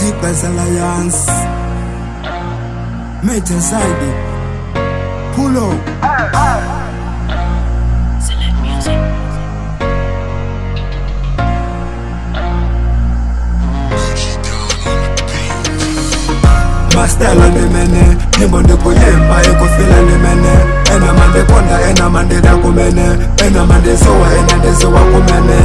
Deepers Alliance Major Zaidi Pull up Select music. Mastela ni mene Nimbo ndiko yemba eko fila ni mene Ena mande konda ena mande da kumene Ena mande soa ena ndezo wa kumene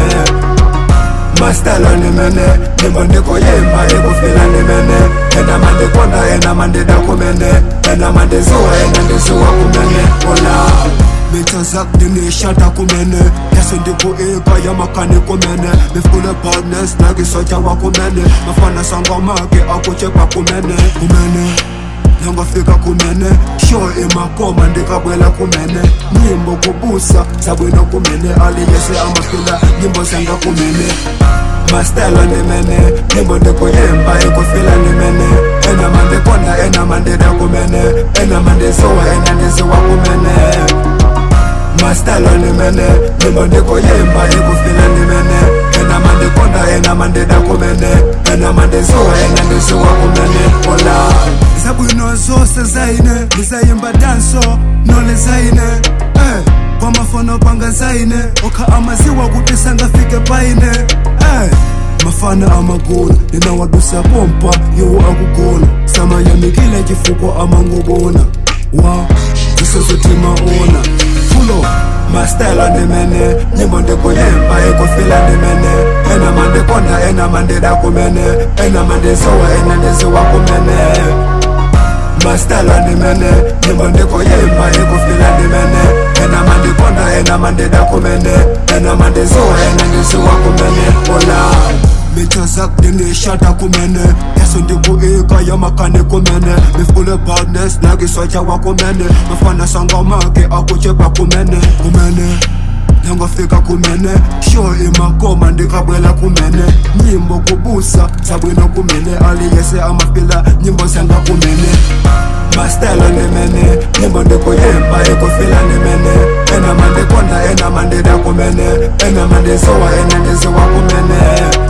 Mastela ni mene Nimbo ndiko yemba eko fila ni mene Ena mande konda ena mande da kumene Ena mande soa ena ndezo wa kumene Ola Mita zak dini shata kumene Yaso ndiko eka ya makani kumene Mifkule badness nagi soja wa kumene Mafana sanga maki akuchepa kumene Kumene Nanga fika kumene Show imakoma ndikabwela kumene Nyimbo kubusa sabwino kumene Ali yese amafila nyimbo sanga kumene Mastela ni mene Nyimbo ndiko yemba eko fila ni mene Ena mande konda ena mande da kumene Ena mande soa ena ndezo wa kumene Mastela ni mene Nyimbo ndiko yemba eko fila ni mene Ena mande konda ena mande da kumene Ena mande soa ena ndezo wa kumene Ola Zabwino zose zaine Nizayimba danso Nole zaine Kwa mafono panga zaine Oka amaziwa kutisanga fike paine Mafana amagola Nina wadusa pompa Yo akugola Sama ya mikile jifuko amangobona Wa Jisoso tima ona Fulo Mastela ni mene Nyimbo ndiko yemba eko fila ni mene Ena mande konda ena mande da kumene Ena mande soa ena ndezo wa kumene Mastela ni mene Nyimbo ndiko yemba eko fila ni mene Ena mande konda ena mande da kumene Ena mande soa ena ndezo wa kumene Ola Mita zak dini shata kumene Yaso ndiko eka ya makani kumene Mifkule badness nagi soja wa kumene Mafana sanga maki akuchepa kumene Kumene Nanga fika kumene Show imakoma ndikabwela kumene Nyimbo kubusa sabwino kumene Ali yese amafila nyimbo sanga kumene Mastela ni mene Nyimbo ndiko yemba eko fila ni mene Ena mande konda ena mande da kumene Ena mande soa ena ndezo wa kumene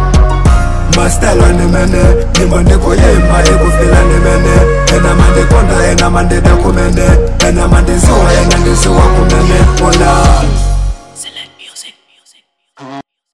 Mastela ni mene Nyimbo ndiko yemba eko fila ni mene Ena mande konda ena mande da kumene Ena mande soa ena ndezo wa kumene Ola